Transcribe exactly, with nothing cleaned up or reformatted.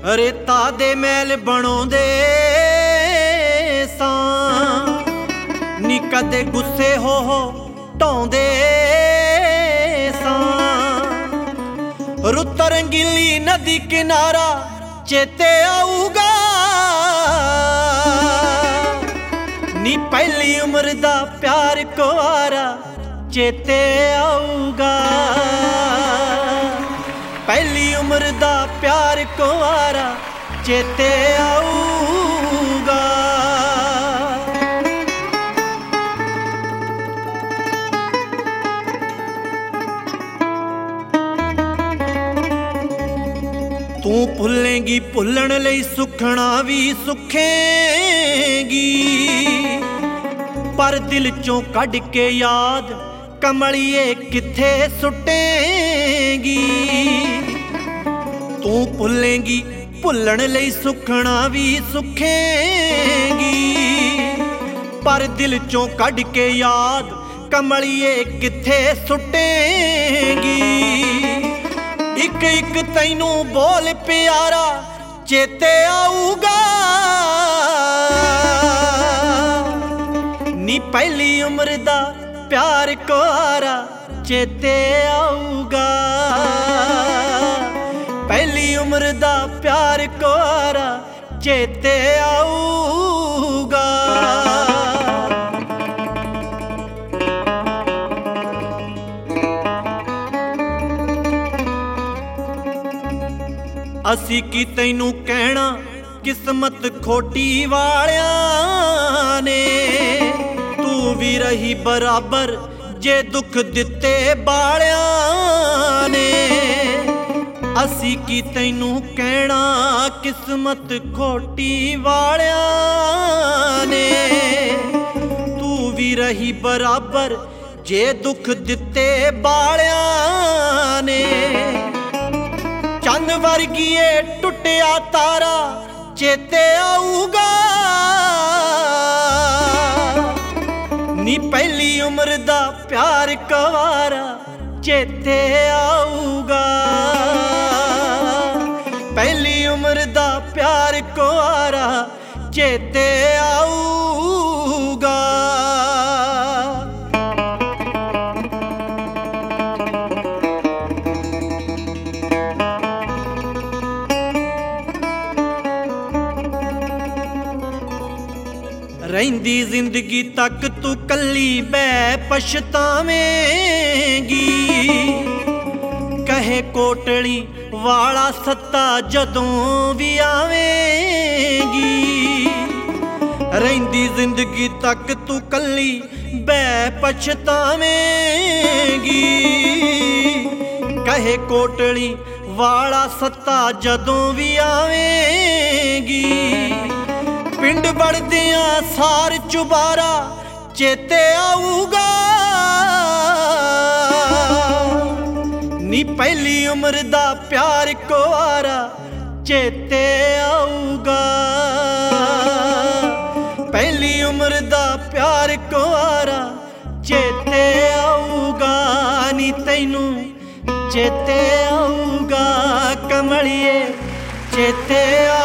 ਰੇਤਾ ਦੇ ਮੈਲ ਬਣਾਉਂਦੇ ਸਾਂ ਨੀ ਕਦੇ ਗੁੱਸੇ ਹੋ ਹੋ ਢਾਉਂਦੇ ਸਾਂ। ਰੁੱਤ ਰੰਗੀਲੀ ਨਦੀ ਕਿਨਾਰਾ ਚੇਤੇ ਆਊਗਾ ਨੀ ਪਹਿਲੀ ਉਮਰ ਦਾ ਪਿਆਰ ਕੁਆਰਾ ਚੇਤੇ ਆਊਗਾ। ਪਹਿਲੀ ਉਮਰ ਦਾ ਪਿਆਰ ਕੁਆਰਾ ਚੇਤੇ ਆਊਗਾ। ਤੂੰ ਭੁੱਲੇਂਗੀ ਭੁੱਲਣ ਲਈ ਸੁਖਣਾ ਵੀ ਸੁਖੇਂਗੀ ਪਰ ਦਿਲ ਚੋਂ ਕੱਢ ਕੇ ਯਾਦ ਕਮਲੀਏ ਕਿੱਥੇ ਸੁੱਟੇਂਗੀ। ਤੂੰ ਭੁੱਲੇਂਗੀ ਭੁੱਲਣ ਲਈ ਸੁਖਣਾ ਵੀ ਸੁਖੇਂਗੀ ਪਰ ਦਿਲ ਚੋਂ ਕੱਢ ਕੇ ਯਾਦ ਕਮਲੀਏ ਕਿੱਥੇ ਸੁੱਟੇਂਗੀ। ਇੱਕ ਇੱਕ ਤੈਨੂੰ ਬੋਲ ਪਿਆਰਾ ਚੇਤੇ ਆਊਗਾ ਨੀ ਪਹਿਲੀ ਉਮਰ ਦਾ ਪਿਆਰ ਕੁਆਰਾ ਚੇਤੇ ਆਊਗਾ। ਪਹਿਲੀ ਉਮਰ ਦਾ ਪਿਆਰ ਕੁਆਰਾ ਚੇਤੇ ਆਊਗਾ। ਅਸੀਂ ਕੀ ਤੈਨੂੰ ਕਹਿਣਾ ਕਿਸਮਤ ਖੋਟੀ ਵਾਲਿਆਂ ਨੇ ਤੂੰ ਵੀ ਰਹੀ ਬਰਾਬਰ ਜੇ ਦੁੱਖ ਦਿੱਤੇ ਬਾਲਿਆਂ ਨੇ। ਅਸੀਂ ਕੀ ਤੈਨੂੰ ਕਹਿਣਾ ਕਿਸਮਤ ਖੋਟੀ ਵਾਲਿਆਂ ਨੇ ਤੂੰ ਵੀ ਰਹੀ ਬਰਾਬਰ ਜੇ ਦੁੱਖ ਦਿੱਤੇ ਬਾਲਿਆਂ ਨੇ। ਚੰਨ ਵਰਗੀਏ ਟੁੱਟਿਆ ਤਾਰਾ ਚੇਤੇ ਆਊਗਾ ਨੀ ਪਹਿਲੀ ਉਮਰ ਦਾ ਪਿਆਰ ਕੁਆਰਾ ਚੇਤੇ ਆਊਗਾ। ਪਹਿਲੀ ਉਮਰ ਦਾ ਪਿਆਰ ਕੁਆਰਾ ਚੇਤੇ ਆਊਗਾ। ਰਹਿੰਦੀ ਜ਼ਿੰਦਗੀ ਤੱਕ ਤੂੰ ਕੱਲੀ ਬੈ ਪਛਤਾਵੇਂਗੀ ਕਹੇ ਕੋਟਲੀ ਵਾਲਾ ਸੱਤਾ ਜਦੋਂ ਵੀ ਆਵੇਂਗੀ। ਰਹਿੰਦੀ ਜ਼ਿੰਦਗੀ ਤੱਕ ਤੂੰ ਕੱਲੀ ਬੈ ਪਛਤਾਵੇਂਗੀ ਕਹੇ ਕੋਟਲੀ ਵਾਲਾ ਸੱਤਾ ਜਦੋਂ ਵੀ ਆਵੇਂਗੀ। ਪਿੰਡ ਵੜਦਿਆਂ ਸਾਰ ਚੁਬਾਰਾ ਚੇਤੇ ਆਊਗਾ ਨੀ ਪਹਿਲੀ ਉਮਰ ਦਾ ਪਿਆਰ ਕੁਆਰਾ ਚੇਤੇ ਆਊਗਾ। ਪਹਿਲੀ ਉਮਰ ਦਾ ਪਿਆਰ ਕੁਆਰਾ ਚੇਤੇ ਆਊਗਾ ਨੀ ਤੈਨੂੰ ਚੇਤੇ ਆਊਗਾ ਕਮਲੀਏ ਚੇਤੇ